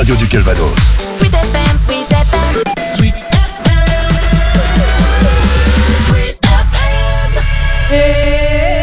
radio du Calvados. Sweet FM, Sweet FM. Sweet FM. Sweet FM. Hey.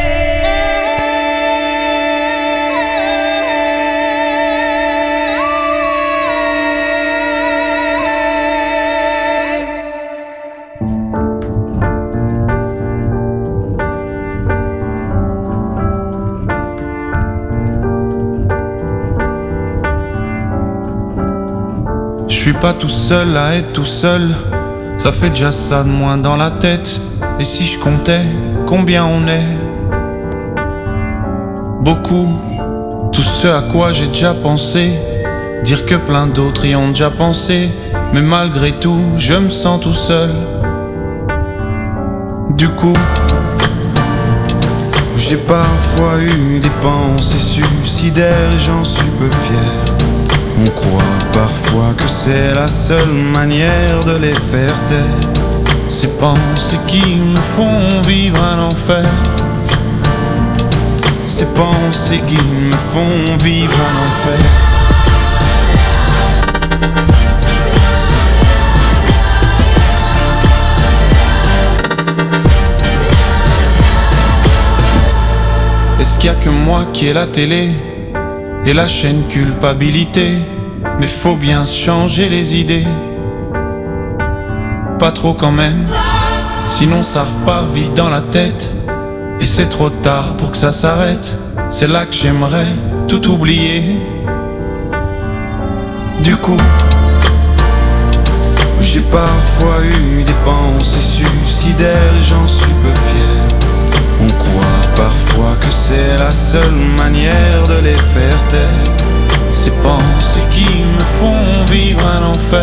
Je suis pas tout seul à être tout seul, ça fait déjà ça de moins dans la tête. Et si je comptais combien on est? Beaucoup, tout ce à quoi j'ai déjà pensé, dire que plein d'autres y ont déjà pensé. Mais malgré tout, je me sens tout seul. Du coup, j'ai parfois eu des pensées suicidaires et j'en suis peu fier. On croit parfois que c'est la seule manière de les faire taire. Ces pensées qui me font vivre un enfer. Ces pensées qui me font vivre un enfer. Est-ce qu'il y a que moi qui ai la télé et la chaîne culpabilité? Mais faut bien se changer les idées. Pas trop quand même, sinon ça repart vite dans la tête. Et c'est trop tard pour que ça s'arrête. C'est là que j'aimerais tout oublier. Du coup, j'ai parfois eu des pensées suicidaires et j'en suis peu fier. On croit parfois que c'est la seule manière de les faire taire. Ces pensées qui me font vivre un enfer.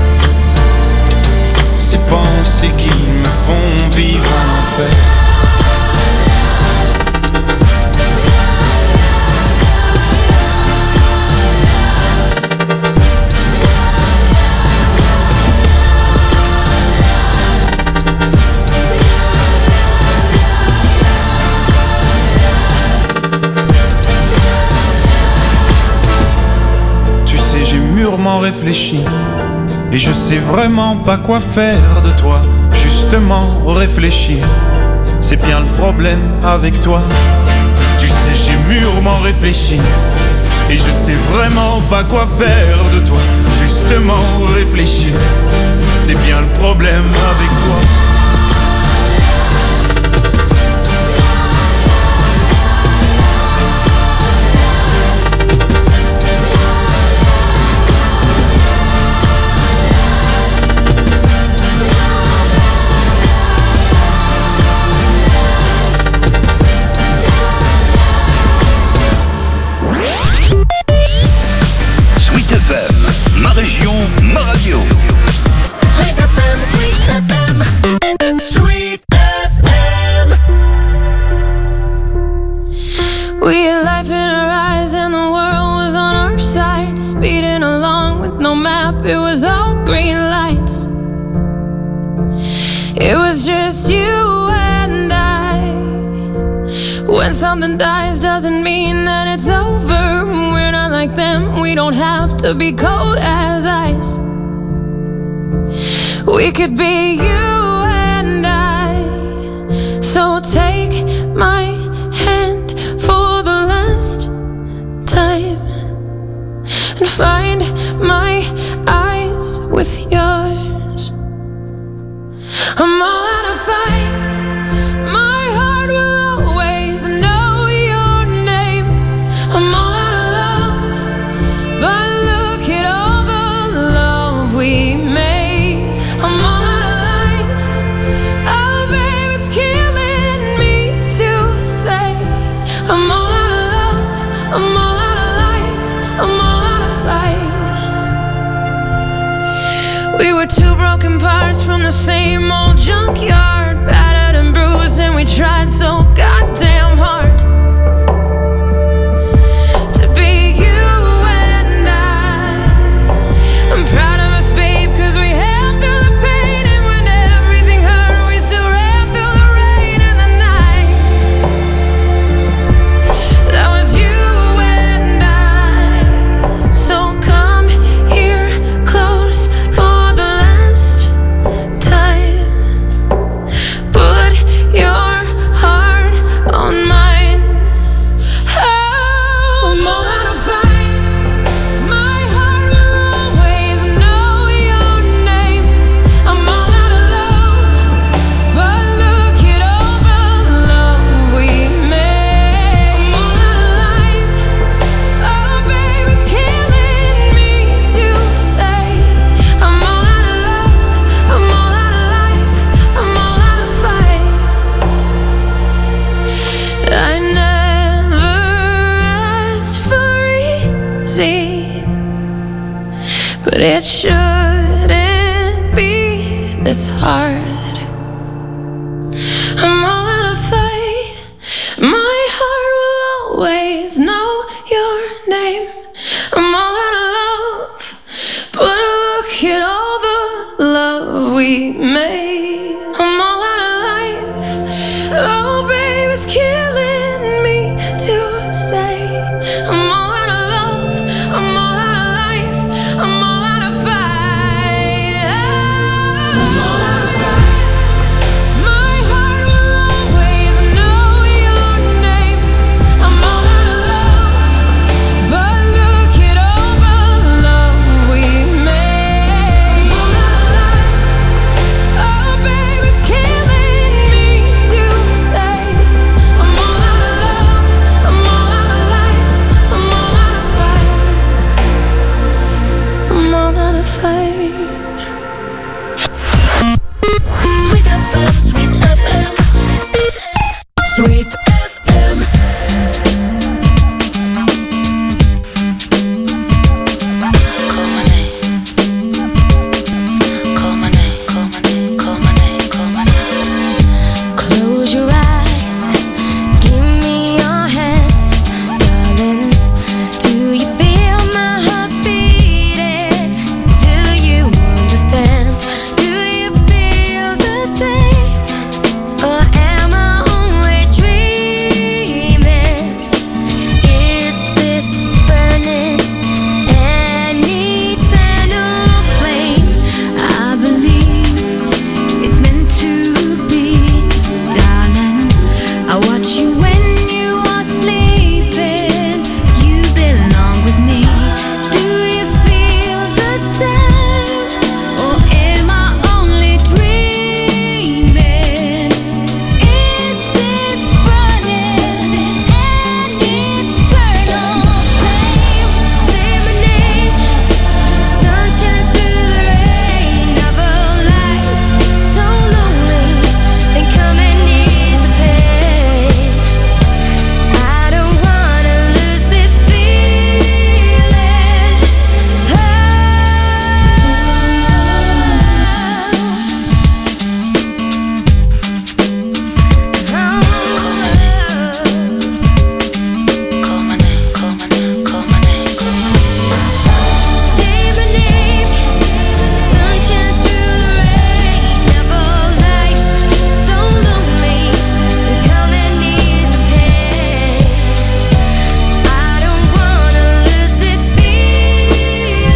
Ces pensées qui me font vivre un enfer. Mûrement réfléchi et je sais vraiment pas quoi faire de toi. Justement réfléchir, c'est bien le problème avec toi. Tu sais j'ai mûrement réfléchi et je sais vraiment pas quoi faire de toi. Justement réfléchir, c'est bien le problème avec toi. Ma région, ma radio. Sweet FM, Sweet FM, Sweet FM. We had life in our eyes and the world was on our side. Speeding along with no map, it was all green lights. It was just you and I. When something dies doesn't mean that it's over. We're not like them, we don't have to be cold as ice. We could be you and I. So take my hand for the last time and find my eyes with yours. I'm all out of fight. My heart will always know your name. I'm all out of love, but look at all the love we made. I'm all out of life. Oh, babe, it's killing me to say. I'm all out of love. I'm all out of life. I'm all out of fight. We were two broken parts from the same old junkyard, battered and bruised, and we tried so goddamn hard to be you and I. I'm proud of us, babe, 'cause we held through the pain, and when everything hurt, we still ran through the rain and the night. That was you and I. So come but it shouldn't be this hard. I'm all out of fight. My heart will always know your name. I'm all out of love, but look at all the love we made. I'm all out of life. Oh, babe, it's killing me to say. I'm all out of love. I'm all out of life. I'm all out of fight. Oh, I'm all out of fight. My heart will always know your name. I'm all out of love, but look at all the love we made. I'm all out of life. Oh, babe, it's killing me to say. I'm all out of love. I'm all out of life. I'm all out of fight. I'm all out of fight. Sweet FM, Sweet FM, Sweet FM. Call my name. Call my name. Call my name. Call my name. Call my name. Close your eyes, give me your hand, darling. Do you feel my heart beating? Do you understand? Do you feel the same? Or am I only dreaming? Is this burning an eternal flame? I believe it's meant to be, darling. I watch you when you are sleeping. You belong with me. Do you feel the same? Or am I only dreaming? Is this burning an eternal flame? Say my name. Sunshine through the rain of a life so lonely, then come and ease the pain. I don't wanna lose this feeling. Call my name. Call my name. Call my name. Call my name. Say my name. Sunshine through the rain of a life so lonely, then come and ease the pain. I don't wanna lose this feeling.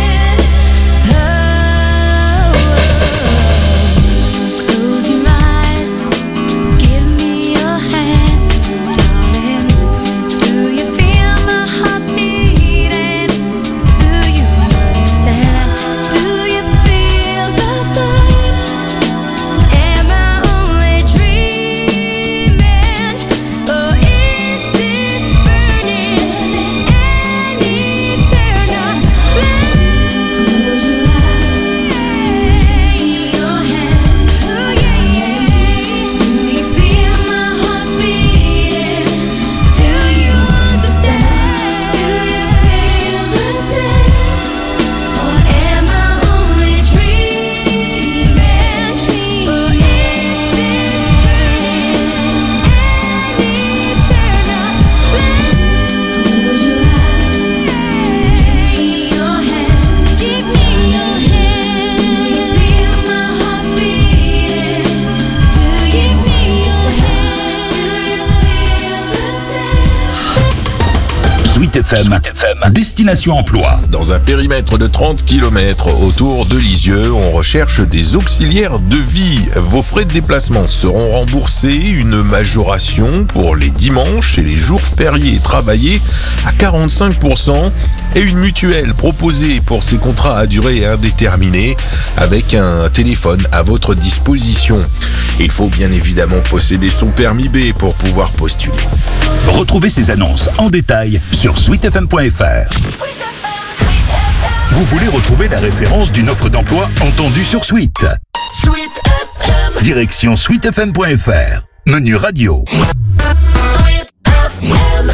Close your eyes, give me your hand, darling. Do you feel my heart beating? Do you understand? Do you feel the same? Am I only dreaming? Or is this burning an eternal flame? Close your eyes, your hand. Oh yeah. Do you feel my heart beating? Do you understand? Do you feel the same? Or am I only dreaming? Or is this burning an eternal flame? Close your eyes, give me your hand, give me your hand. Do you feel my heart beating? Do you give me your hand? Do you feel the same? Sweet FM, Destination Emploi. Dans un périmètre de 30 km autour de Lisieux, on recherche des auxiliaires de vie. Vos frais de déplacement seront remboursés, une majoration pour les dimanches et les jours fériés travaillés à 45% et une mutuelle proposée pour ces contrats à durée indéterminée avec un téléphone à votre disposition. Il faut bien évidemment posséder son permis B pour pouvoir postuler. Retrouvez ces annonces en détail sur sweetfm.fr. Vous voulez retrouver la référence d'une offre d'emploi entendue sur Sweet. Sweet FM. Direction sweetfm.fr. Menu radio. Sweet FM.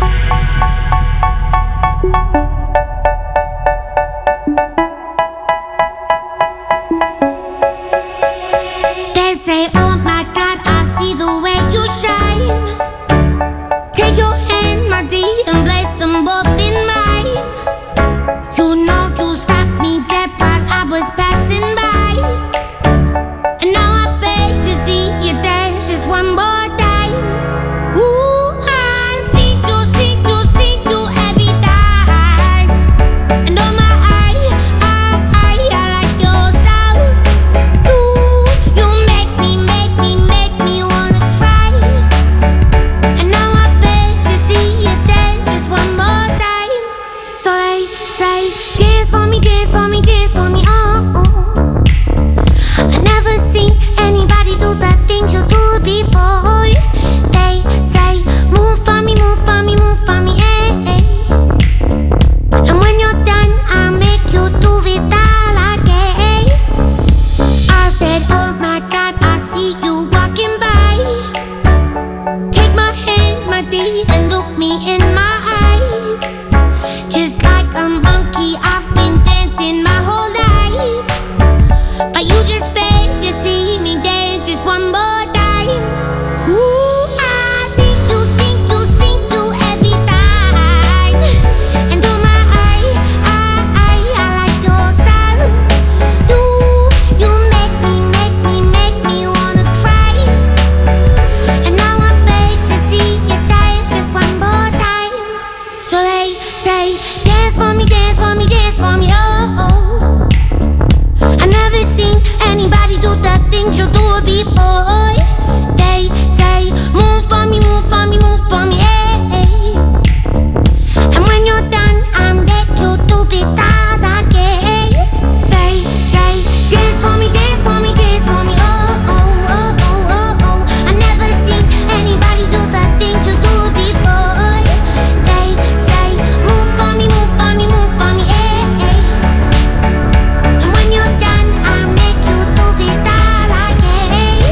body and look me in my eyes. Just like a monkey, I've been dancing my whole life. But you just beg to see me dance just one more time. Ooh, I see you every time. And oh my, I like your style. You make me wanna cry. And now I beg to see you dance just one more time. So they say, dance for me, dance for me, dance for me, oh, oh. I never seen anybody do the things you do before. They say, move for me, move for me, move for me, hey. And when you're done, I beg you to be that again. They say, dance for me, dance for me, dance for me, oh, oh, oh, oh, oh, oh. I never seen anybody do the things you do before. They say, move for me, move for me, move for me, hey. And when you're done, I make you do it all again.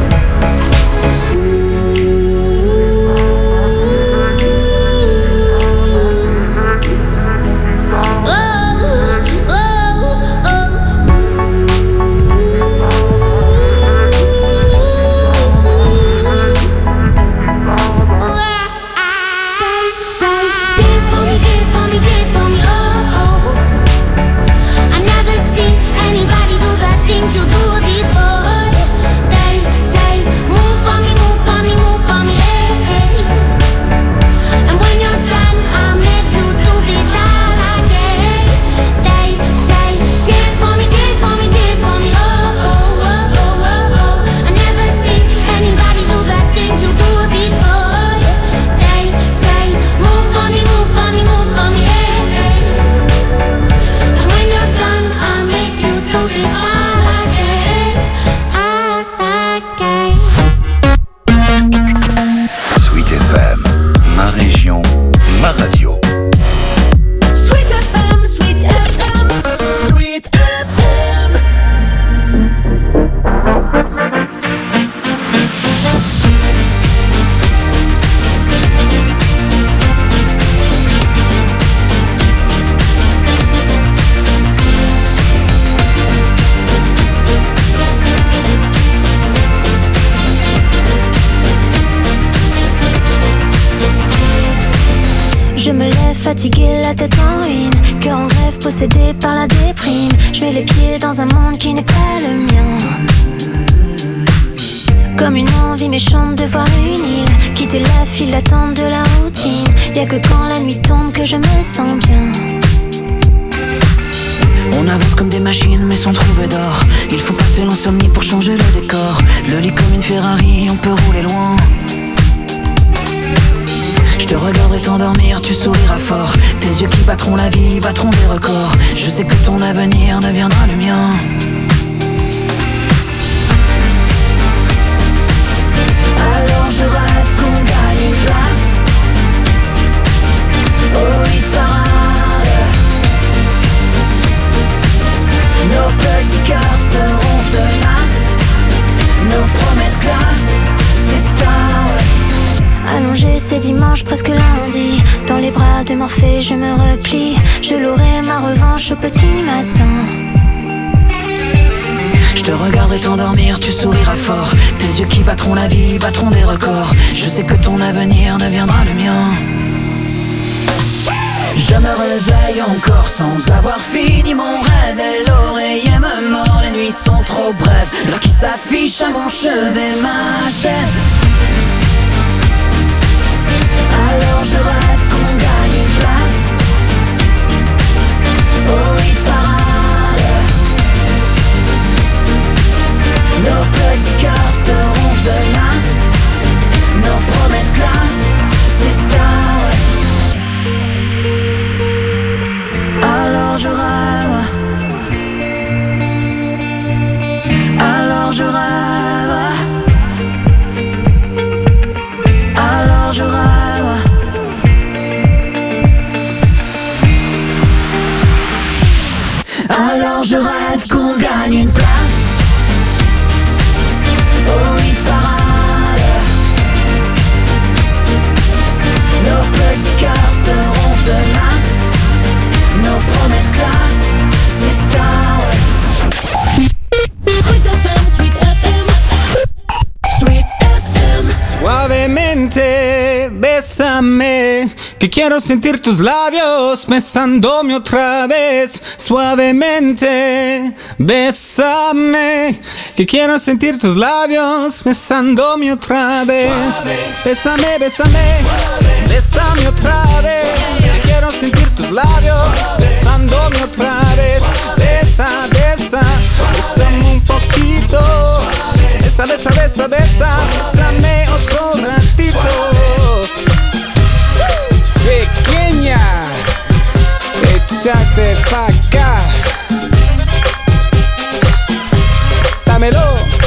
Dance for me, dance for me, dance for me, oh, oh. I never seen anybody do the things you do before. They say, move for me, move for me, move for me, hey. And when you're done, I'll make you do it all again. They say, dance for me, dance for me, dance for me, oh, oh, oh, oh, oh, oh. I never seen anybody do the things you do before. They say, move for me, move for me, move for me, hey. And when you're done, I'll make you do it all again, again. Sweet FM, ma région, ma radio. Sweet FM, Sweet FM, Sweet FM. Je me lève fatiguée, la tête en ruine, cœur en grève, possédé par la déprime. Je mets les pieds dans un monde qui n'est pas le mien. Comme une envie méchante de voir une île, quitter la file d'attente de la routine. Y'a que quand la nuit tombe que je me sens bien. On avance comme des machines mais sans trouver d'or. Il faut passer l'insomnie pour changer le décor. Le lit comme une Ferrari, on peut rouler loin. Je te regarderai t'endormir, tu souriras fort. Tes yeux qui battront la vie, battront des records. Je sais que ton avenir deviendra le mien. Alors je rêve qu'on gagne une place au hit parade. Nos petits cœurs seront tenaces. Nos promesses classent, c'est ça, ouais. Allongé, c'est dimanche, presque lundi. Dans les bras de Morphée, je me replie. Je l'aurai ma revanche au petit matin. Je te regarderai t'endormir, tu souriras fort. Tes yeux qui battront la vie, battront des records. Je sais que ton avenir deviendra le mien. Je me réveille encore sans avoir fini mon rêve. Et l'oreiller me mord, les nuits sont trop brèves. L'heure qui s'affiche à mon chevet m'achève. Alors je rêve qu'on gagne une place au hit parade. Nos petits cœurs seront tenaces. Nos promesses classent, c'est ça, ouais. Alors je rêve. Alors je rêve. Suavemente, bésame, que quiero sentir tus labios besándome otra vez. Suavemente, bésame, que quiero sentir tus labios besándome otra vez. Bésame, bésame, bésame otra vez, que quiero sentir tus labios besándome otra vez. Besa, besa, bésame un poquito. Besa, besa, besa, besa, bésame otro ratito. Pequeña, échate pa' acá. Dámelo.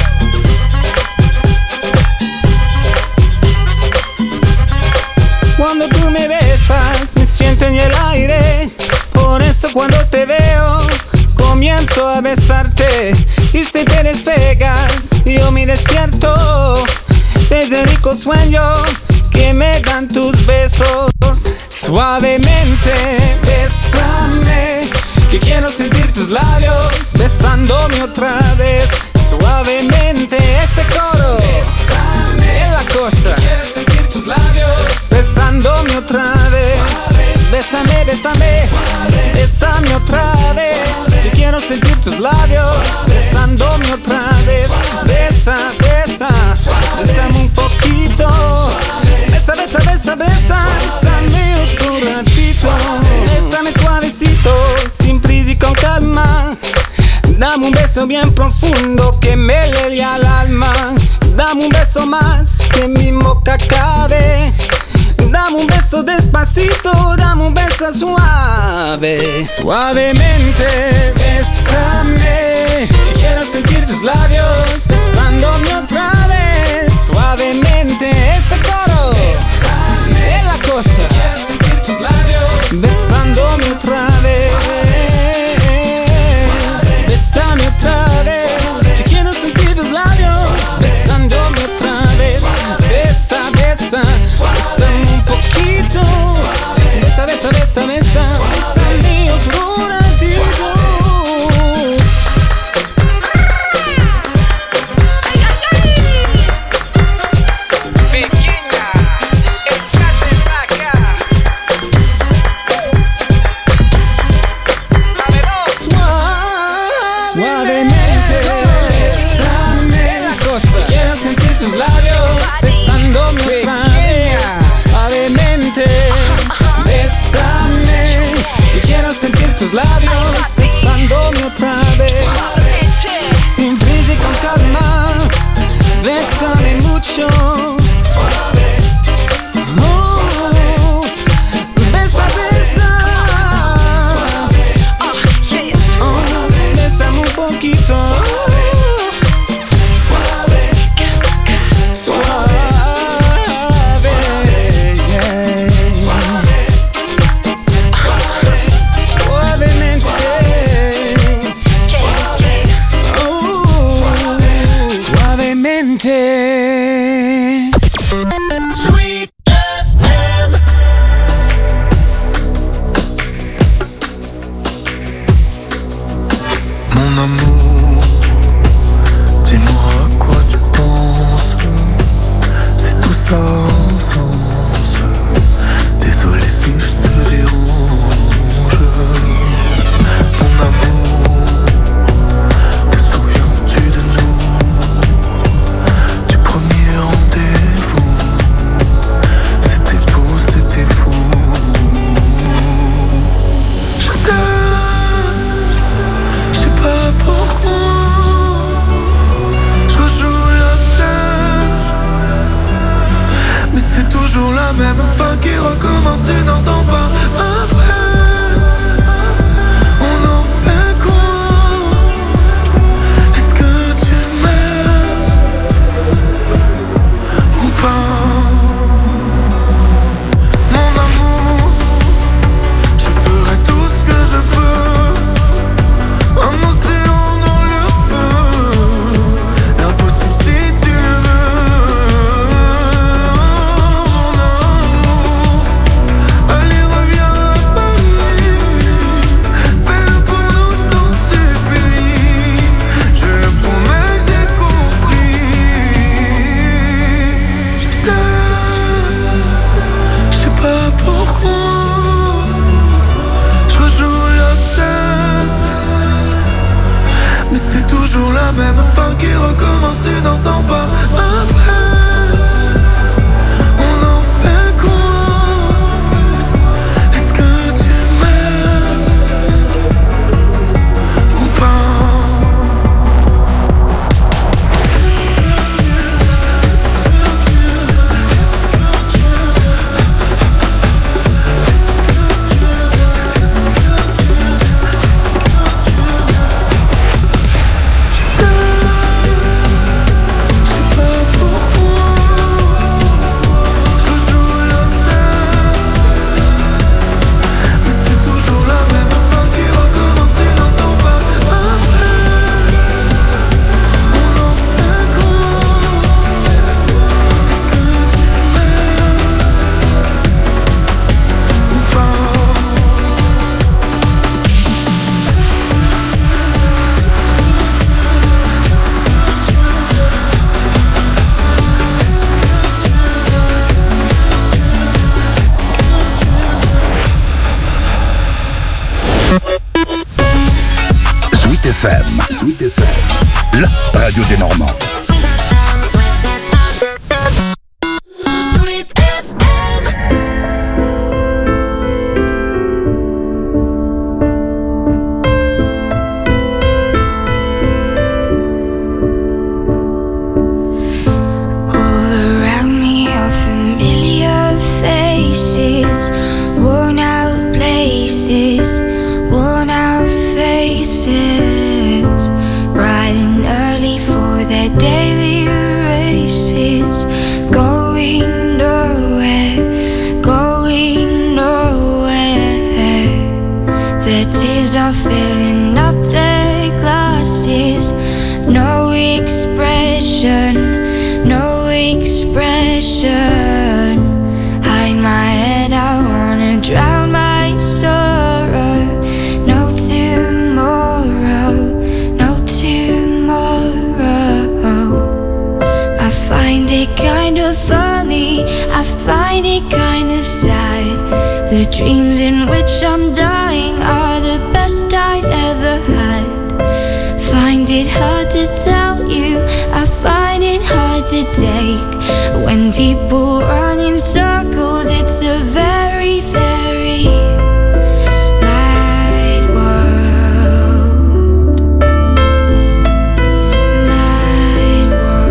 Cuando tú me besas, me siento en el aire. Por eso cuando te veo, comienzo a besarte. Y si te despegas, yo me despierto de ese rico sueño que me dan tus besos. Suavemente, bésame, que quiero sentir tus labios besándome otra vez. Suavemente, ese coro, bésame, es la cosa. Quiero sentir tus labios besándome otra vez. Bésame, bésame, bésame otra vez, que quiero sentir tus labios besándome otra vez. Besa, besa, bésame un poquito. Besa, besa, besa, besa, bésame otro ratito. Bésame suavecito, sin prisa y con calma. Dame un beso bien profundo que me llegue al alma. Dame un beso más que mi boca cabe. Dame un beso despacito, dame un beso suave. Suavemente, bésame, que quiero sentir tus labios besándome otra vez. Suavemente, ese coro, bésame, es la cosa. Quiero sentir tus labios besándome otra vez. Bésame otra vez, que quiero sentir tus labios besándome otra vez. Besa, besa, bésame un poquito. Besa, besa, besa, besa, bésame otro ratito. Pequeña, échate pa' acá. Suavemente, bésame la cosa. Quiero sentir tus labios besándome otra vez. Suavemente, bésame, que quiero sentir tus labios besándome otra vez. Sin prisa y con calma, bésame mucho. Oh, besa, besa. Oh, bésame un poquito. Suave, yeah. Suavemente. Suavemente. Sweet FM. Mon amour, dis-moi à quoi tu penses. C'est tout ça sans sens. Désolé si je te dérange. Mon amour, te souviens-tu de nous? Du premier rendez-vous. C'était beau, c'était fou. Je t'aime, je sais pas pourquoi. Je rejoue la scène, mais c'est toujours la même fin qui recommence. Tu n'entends pas ma peine. On en fait quoi? Est-ce que tu m'aimes ou pas? Mon amour, je ferai tout ce que je peux. Un océan dans le feu, l'impossible si tu le veux. Mon amour, allez reviens à Paris. fin qui recommence, tu n'entends pas. Après, on en fait quoi? Est-ce que tu m'aimes ou pas? Sweet FM, la radio des Normands. Sweet FM. All around me are familiar faces, worn out places, worn out faces, bright and early for their daily races, going nowhere, going nowhere. Their tears are filling up their glasses, no expression, no expression. Hide my head, I wanna drown my sorrow. No tomorrow, no tomorrow. I find it kind of funny, I find it kind of sad. The dreams in which I'm dying are the best I've ever had. Find it hard to tell you, I find it hard to take. When people run in circles, it's a very, very mad world. Mad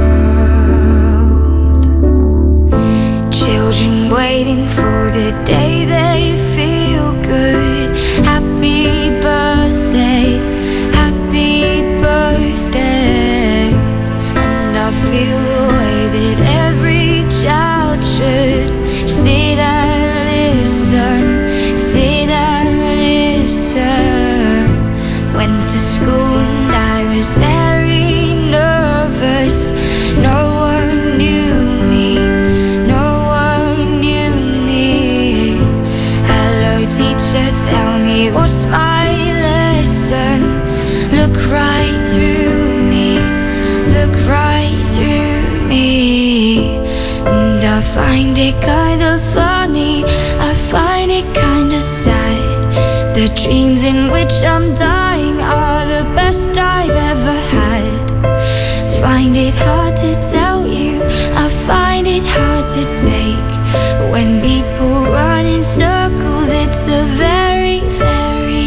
world. Children waiting for the day they feel good. Happy birthday, happy birthday. And I feel the way that every child should. Sit and listen, sit and listen. Went to school and I was very nervous. No one knew me, no one knew me. Hello teacher, tell me what's my lesson. Look right through me, look right through me. And I find it kind of funny, I find it kind of sad. The dreams in which I'm dying are the best I've ever had. Find it hard to tell you, I find it hard to take. When people run in circles, it's a very, very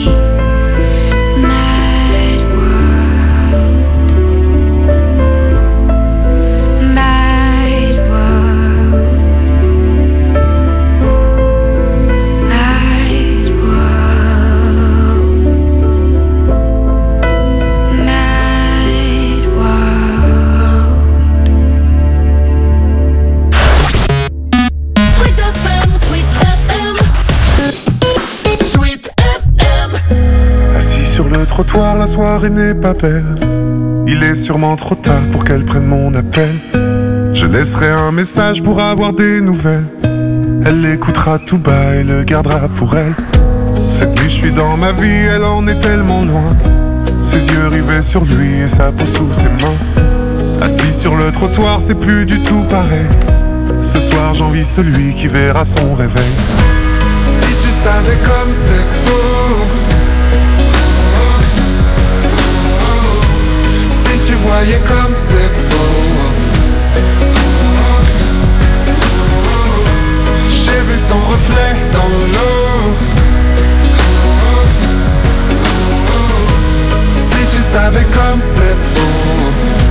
mad world. Mad world. Mad world. Mad world. Sweet FM, Sweet FM. Sweet FM. Assis sur le trottoir, la soirée n'est pas belle. Il est sûrement trop tard pour qu'elle prenne mon appel. Je laisserai un message pour avoir des nouvelles. Elle l'écoutera tout bas et le gardera pour elle. Cette nuit je suis dans ma vie, elle en est tellement loin. Ses yeux rivés sur lui et sa peau sous ses mains. Assis sur le trottoir, c'est plus du tout pareil. Ce soir j'envie celui qui verra son réveil. Si tu savais comme c'est beau, si tu voyais comme c'est beau. J'ai vu son reflet dans l'eau. Si tu savais comme c'est beau.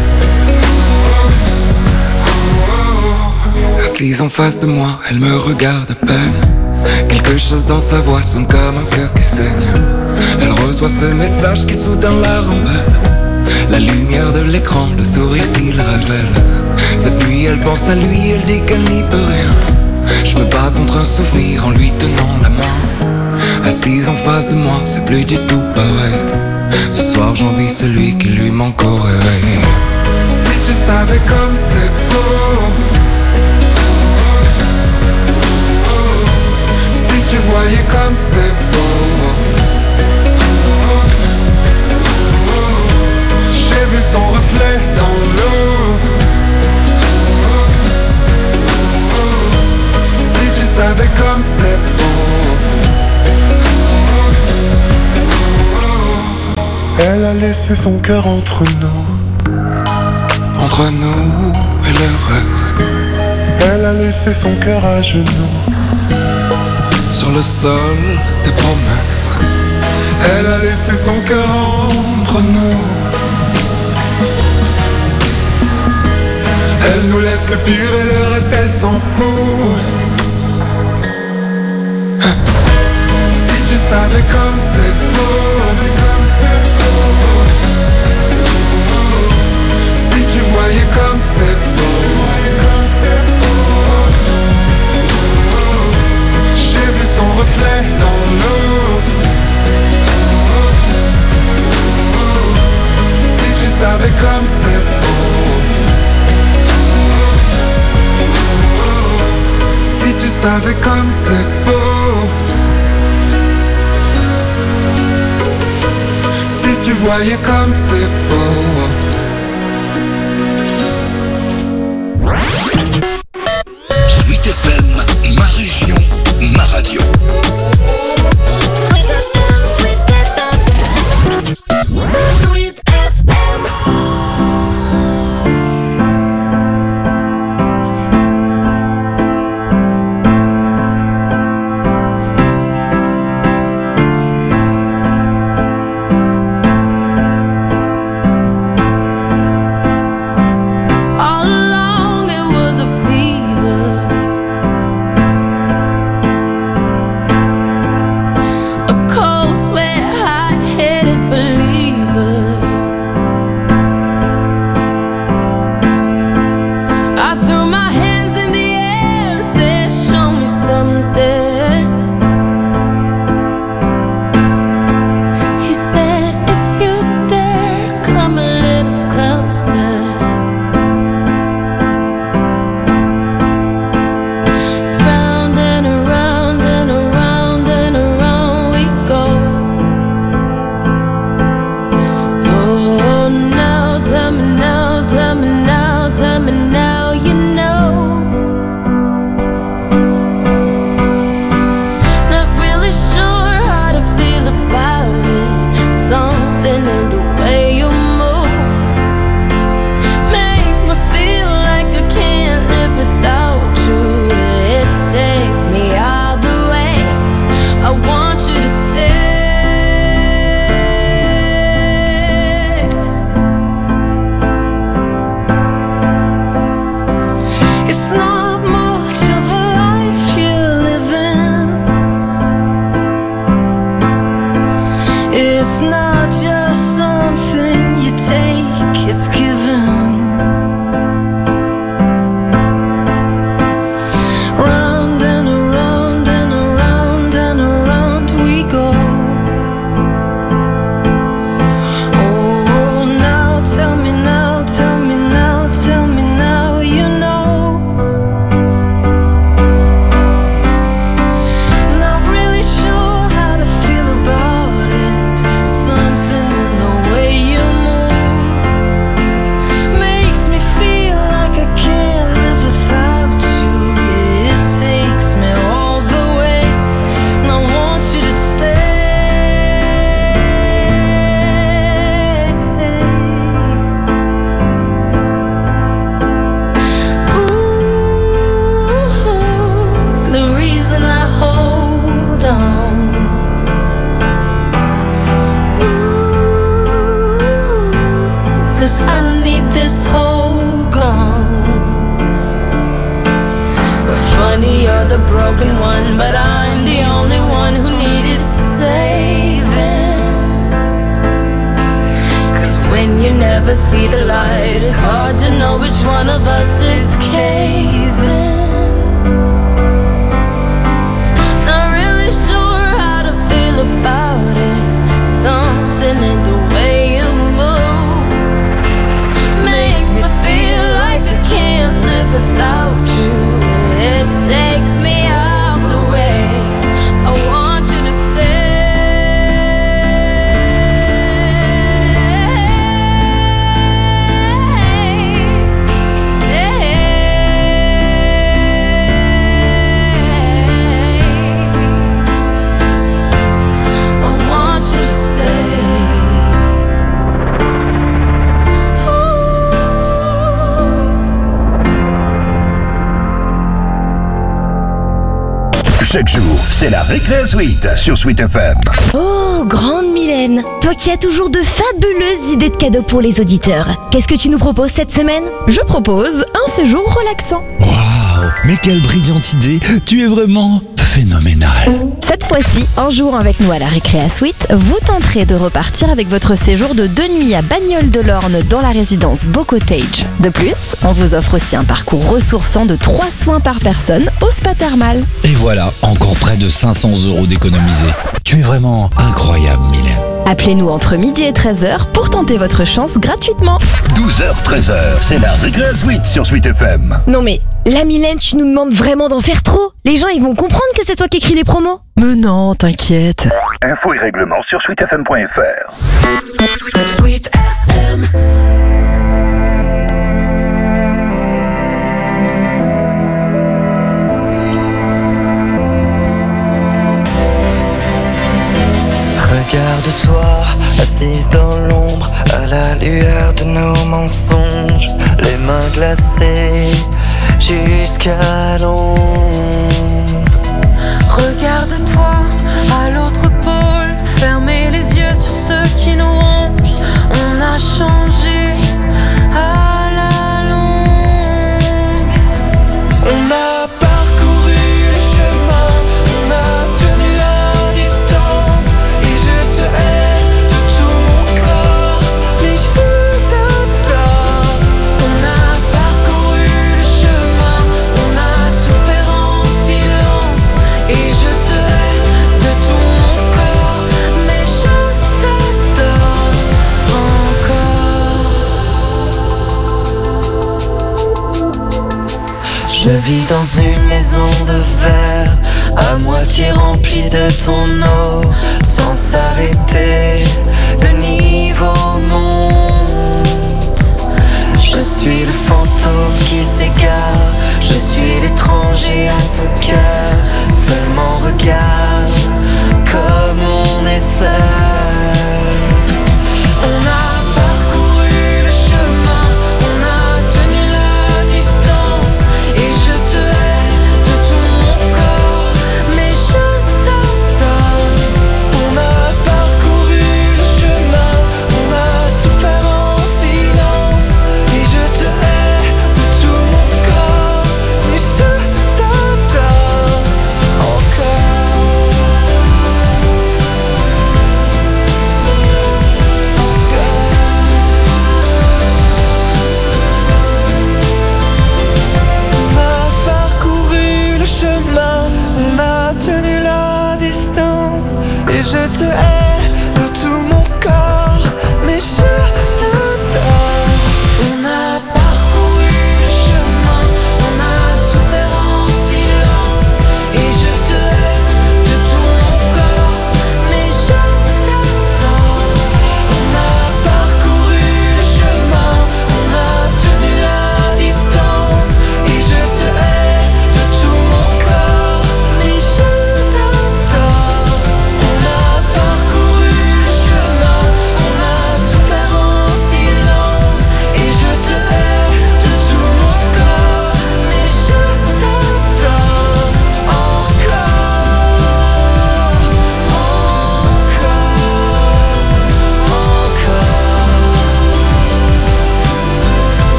Assise en face de moi, elle me regarde à peine. Quelque chose dans sa voix sonne comme un cœur qui saigne. Elle reçoit ce message qui soudain la rembelle. La lumière de l'écran, le sourire qu'il révèle. Cette nuit elle pense à lui, elle dit qu'elle n'y peut rien. Je me bats contre un souvenir en lui tenant la main. Assise en face de moi, c'est plus du tout pareil. Ce soir j'envie celui qui lui manque au réveil. Si tu savais comme c'est beau. Si tu voyais comme c'est beau. J'ai vu son reflet dans l'eau. Si tu savais comme c'est beau. Elle a laissé son cœur entre nous. Entre nous et le reste. Elle a laissé son cœur à genoux. Sur le sol des promesses. Elle a laissé son cœur entre nous. Elle nous laisse le pire et le reste elle s'en fout. Si tu savais comme c'est beau. Si tu voyais comme c'est beau. J'ai vu son reflet dans l'eau. Si tu savais comme c'est beau. Si tu savais comme c'est beau. Si tu voyais comme c'est beau. Sweet FM, ma région, ma radio. Sweet FM. All along there was a fever the broken one, but I'm the only one who needed saving. 'Cause when you never see the light, it's hard to know which one of us is caving. Not really sure how to feel about it. Something in the way you move makes me feel like I can't live without you. It takes me out the way. I want you to stay. Chaque jour, c'est la Récré Suite sur Sweet FM. Oh, grande Mylène, toi qui as toujours de fabuleuses idées de cadeaux pour les auditeurs. Qu'est-ce que tu nous proposes cette semaine? Je propose un séjour relaxant. Waouh, mais quelle brillante idée! Tu es vraiment phénoménal. Cette fois-ci, en jouant avec nous à la Récréa Suite, vous tenterez de repartir avec votre séjour de 2 nuits à Bagnoles-de-l'Orne dans la résidence Beau Cottage. De plus, on vous offre aussi un parcours ressourçant de 3 soins par personne au spa thermal. Et voilà, encore près de 500 € d'économiser. Tu es vraiment incroyable, Mylène. Appelez-nous entre midi et 13h pour tenter votre chance gratuitement. 12h, 13h, c'est la Récré Suite sur Sweet FM. Non mais, la Mylène, tu nous demandes vraiment d'en faire trop. Les gens, ils vont comprendre que c'est toi qui écris les promos. Mais non, t'inquiète. Infos et règlements sur sweetfm.fr. Sweet FM. Regarde-toi, assise dans l'ombre, à la lueur de nos mensonges, les mains glacées jusqu'à l'ombre. Regarde-toi à l'autre pôle, fermez les yeux sur ceux qui nous rongent. On a changé à la longue. On a parcouru le chemin, on a tenu la distance, et je te hais de tout mon corps, mais je t'adore. On a parcouru le chemin, on a souffert en silence, et je te hais de tout mon corps, mais je t'adore encore. Je vis dans une maison de verre, à moitié remplie de ton eau, sans s'arrêter, le niveau monte. Je suis le fantôme qui s'égare, je suis l'étranger à ton cœur. Seulement regarde comme on est seul. On a parcouru le chemin, on a tenu la distance, et je te hais de tout mon corps, mais je t'adore. On a parcouru le chemin, on a souffert en silence, et je te hais de tout mon corps, mais je t'adore.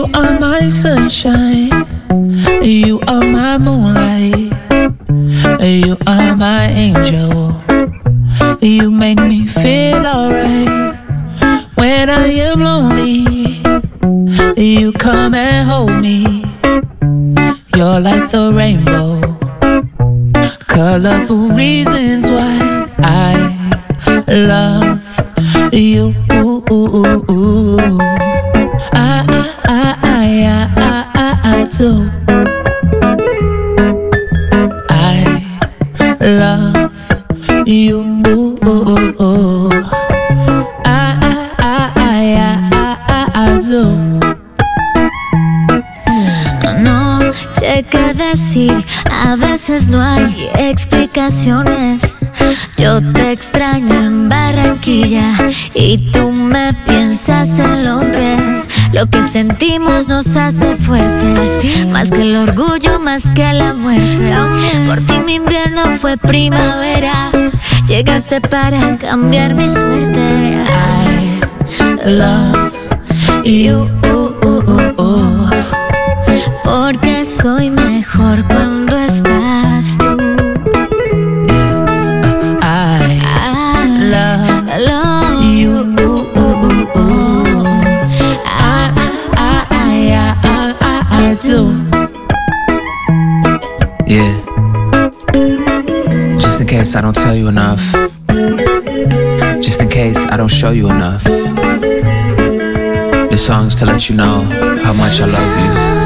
You are my sunshine, you are my moonlight, you are my angel. You make me feel alright. When I am lonely, you come and hold me. You're like the rainbow, colorful reasons why I love you. I do. I love you. I do. No sé qué decir, a veces no hay explicaciones. Yo te extraño en Barranquilla y tú me piensas en Londres. Lo que sentimos nos hace fuertes, más que el orgullo, más que la muerte. Por ti mi invierno fue primavera, llegaste para cambiar mi suerte. I love you. Porque soy mejor cuando estás tú. I love you. I do. Yeah. Just in case I don't tell you enough, just in case I don't show you enough, this song's to let you know how much I love you.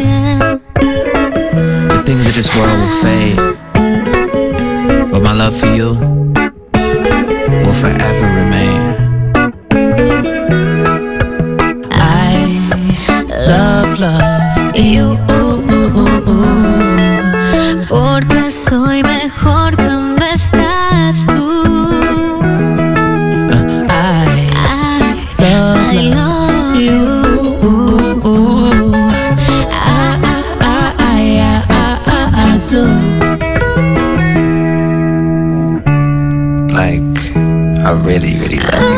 The things of this world will fade, but my love for you will forever remain. I love you. Porque soy mejor cuando estás tú. I love you. I do. Like, I really, really love you.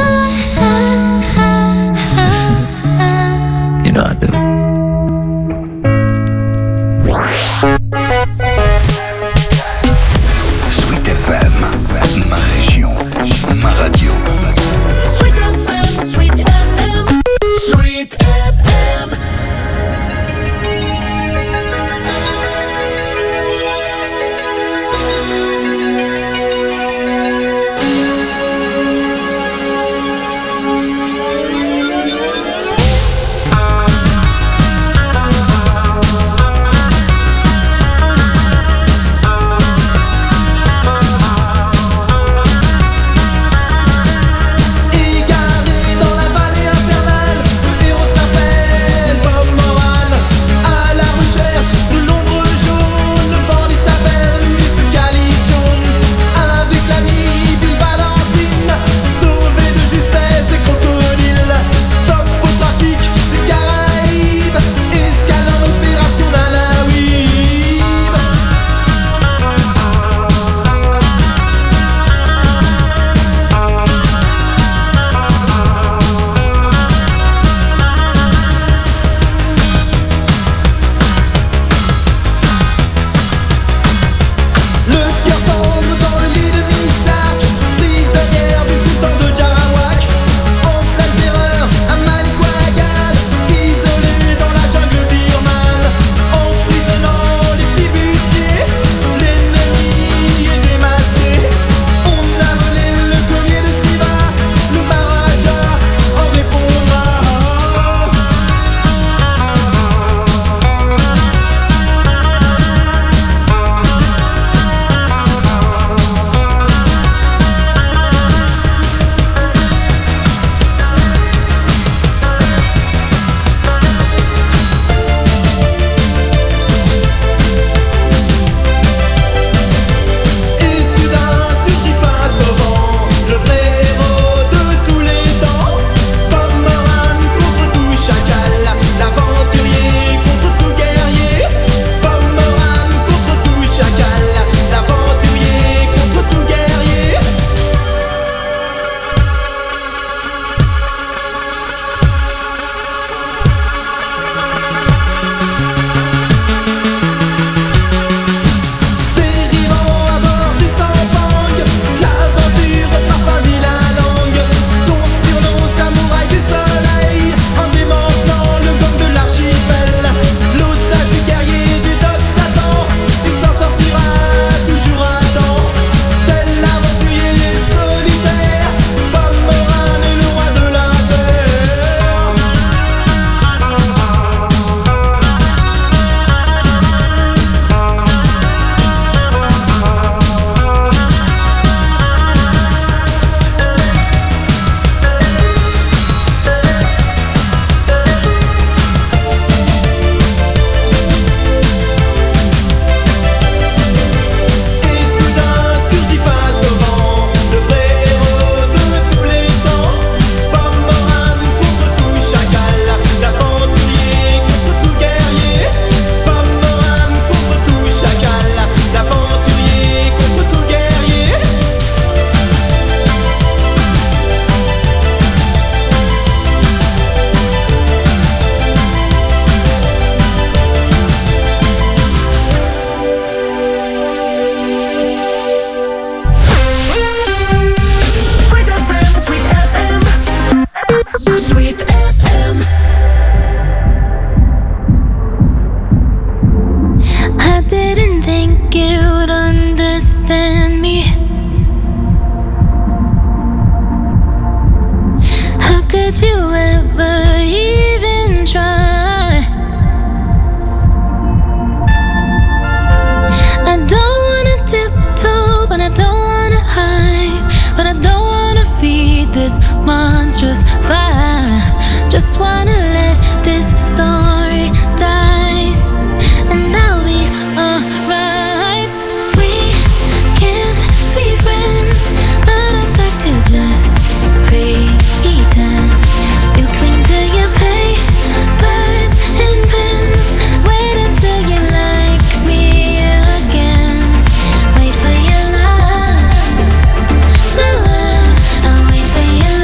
Just wanna let this story die, and I'll be alright. We can't be friends, but I'd like to just pretend. You cling to your papers and pens. Wait until you like me again. Wait for your love, my love. I'll wait for your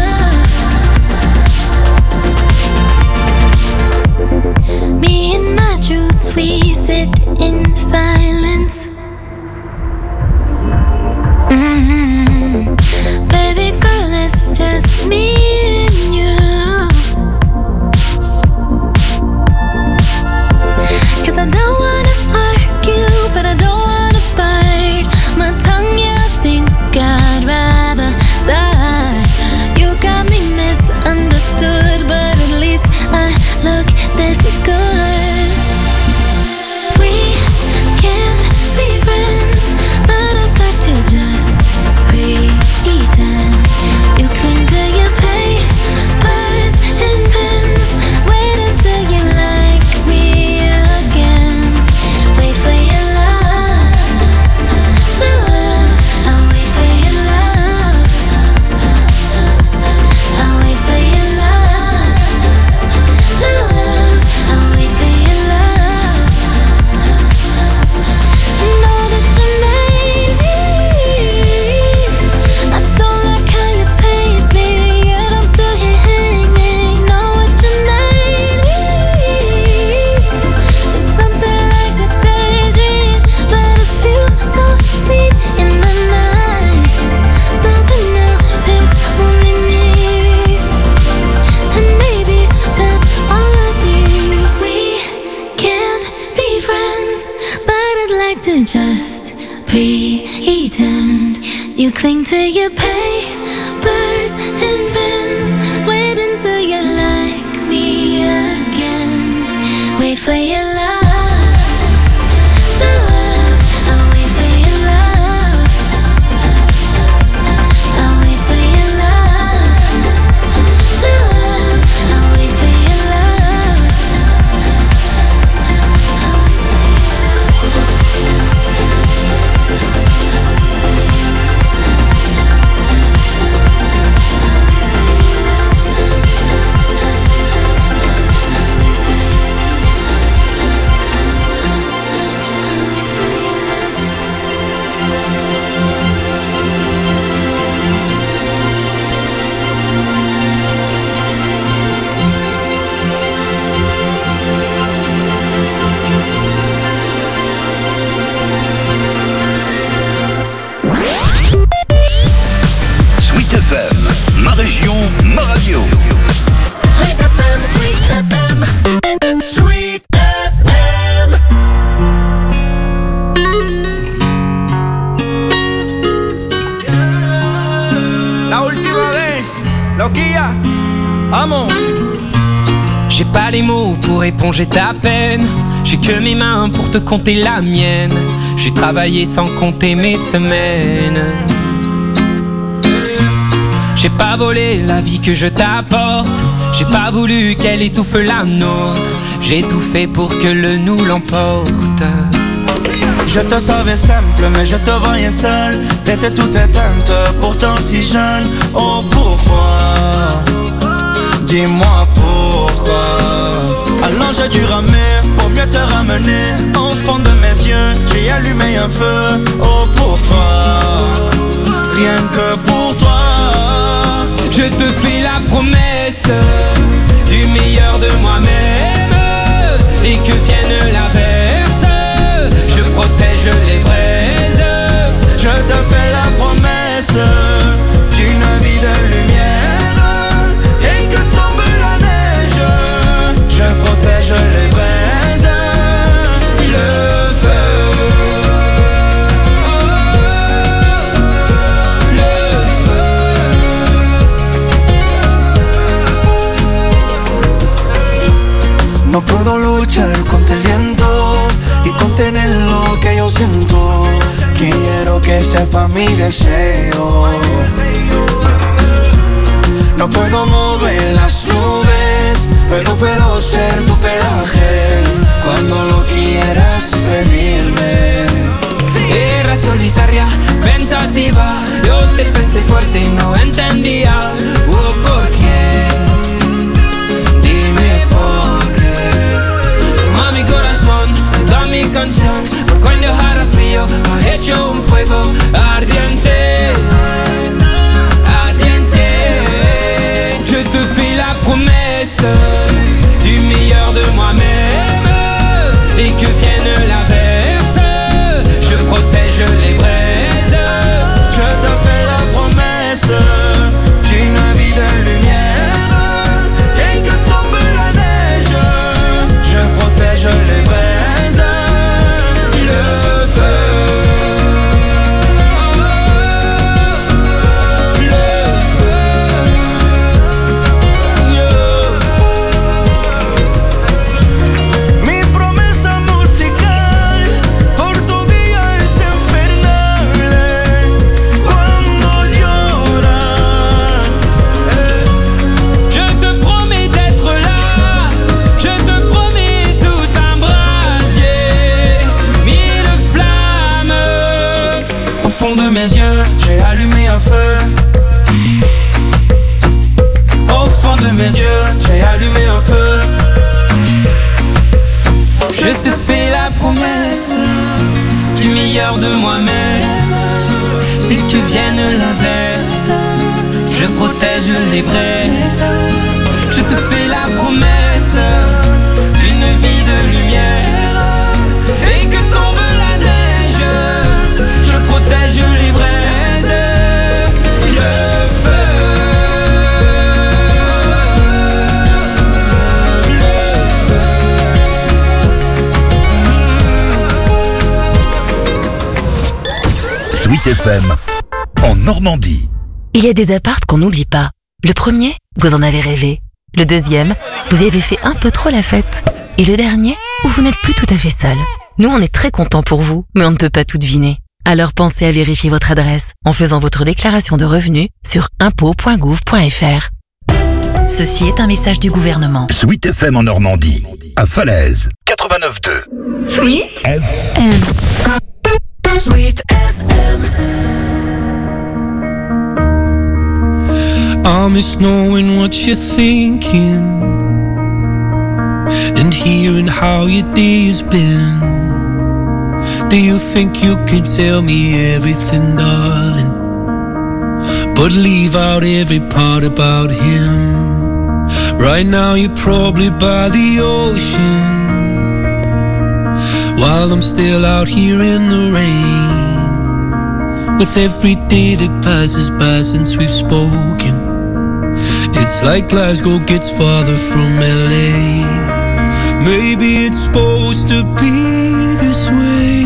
love. Me and my truths, we sit in silence. Baby girl, it's just me and you. 'Cause I don't wanna argue, but I don't wanna bite my tongue. Yeah, I think I'd rather die. You got me misunderstood, but at least I look this good. We can't be friends, but I'd like to just pretend. You cling to your papers and pens. Wait until you like me again. Wait for your love, my love. I'll wait for your love. I'll wait for your love, my love. I'll wait for your love. Know that you made me. I don't like how you paint me, yet I'm still here hanging. Know what you made me. It's something like a daydream, but it feels so sweet in my mind. So for now, it's only me, and maybe that's all I need. We can't be friends, but I'd like to just pretend. You cling to your papers and pens. Wait until you like me again. Wait for your love, my love. I'll wait for your love. I'll wait for your love, my love. I'll wait for your love. Sweet FM, ma région, ma radio. Sweet FM, Sweet FM, Sweet FM. La última vez, loquilla, amo. J'ai pas les mots pour éponger ta peine. J'ai que mes mains pour te compter la mienne. J'ai travaillé sans compter mes semaines. J'ai pas volé la vie que je t'apporte. J'ai pas voulu qu'elle étouffe la nôtre. J'ai tout fait pour que le nous l'emporte. Je te savais simple, mais je te voyais seul. T'étais toute éteinte, pourtant si jeune. Oh pourquoi? Dis-moi pourquoi. Alors j'ai dû ramer pour mieux te ramener. Au fond de mes yeux, j'ai allumé un feu. Oh pour toi, rien que pour toi. Je te fais la promesse du meilleur de moi-même. Et que vienne l'averse, je protège les braises. Je te fais la promesse d'une vie de lumière. Et que tombe la neige, je protège les braises. Le feu, le feu. No puedo luchar contra el viento y contener lo que yo siento. Quiero que sepa mi deseo. No puedo mover las nubes promesse du meilleur de moi-même et que vienne l'averse, je protège les braises. Je te fais la promesse d'une vie de lumière et que tombe la neige, je protège les braises. Le feu, mes yeux, j'ai allumé un feu. Au fond de mes yeux, j'ai allumé un feu. Je te fais la promesse du meilleur de moi-même et que vienne l'averse, je protège les braises. Je te fais la promesse d'une vie de lumière et que tombe la neige, je protège les braises. Le feu, Sweet FM, en Normandie. Il y a des appartes qu'on n'oublie pas. Le premier, vous en avez rêvé. Le deuxième, vous y avez fait un peu trop la fête. Et le dernier, où vous n'êtes plus tout à fait seul. Nous, on est très contents pour vous, mais on ne peut pas tout deviner. Alors pensez à vérifier votre adresse en faisant votre déclaration de revenus sur impôts.gouv.fr. Ceci est un message du gouvernement. Sweet FM en Normandie, à Falaise, 89.2. Sweet FM. Sweet FM. I miss knowing what you're thinking and hearing how your day has been. Do you think you can tell me everything, darling, but leave out every part about him? Right now you're probably by the ocean, while I'm still out here in the rain. With every day that passes by since we've spoken, it's like Glasgow gets farther from LA. Maybe it's supposed to be this way,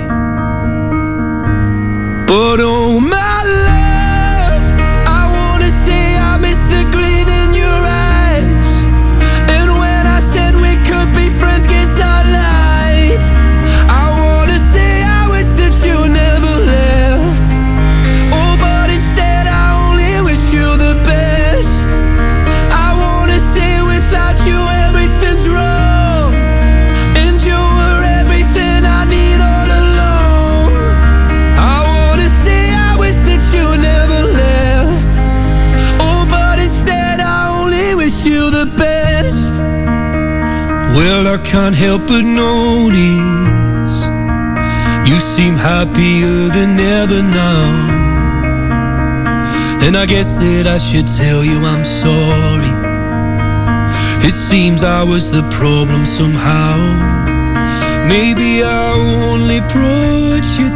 but oh my love, I wanna say I miss the grin in your eyes. And when I said we could be friends, guess I lied. I wanna say I wish that you never left. Oh, but instead I only wish you the best. I wanna say without you everything's wrong, and you were everything I need all along. I wanna say I wish that you never left. Oh, but instead I only wish you the best. Well, I can't help but notice you seem happier than ever now, and I guess that I should tell you I'm sorry. It seems I was the problem somehow. Maybe I only brought you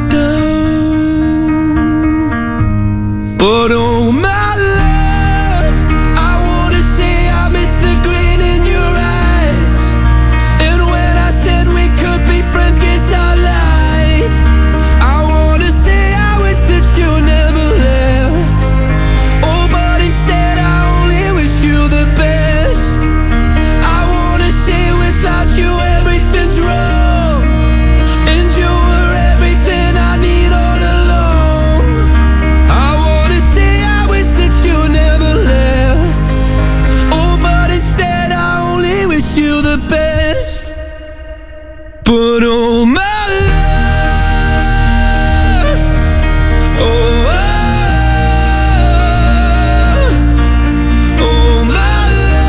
down, but oh my love, I wanna say I miss the grin in your eyes. And when I said we could be friends, guess I lied. I wanna say I wish that you never left. Oh, but instead I only wish you the best. I wanna say without you everything's wrong, and you were everything I need all along. I wanna say I wish that you never left. Oh, but instead I only wish you the best. But oh my love, oh, oh my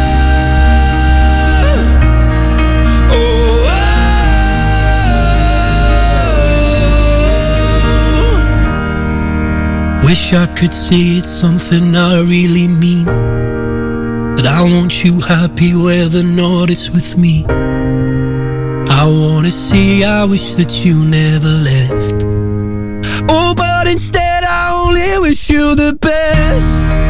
love, oh, wish I could say it's something I really mean, that I want you happy where the north is with me. I wanna see, I wish that you never left. Oh, but instead I only wish you the best.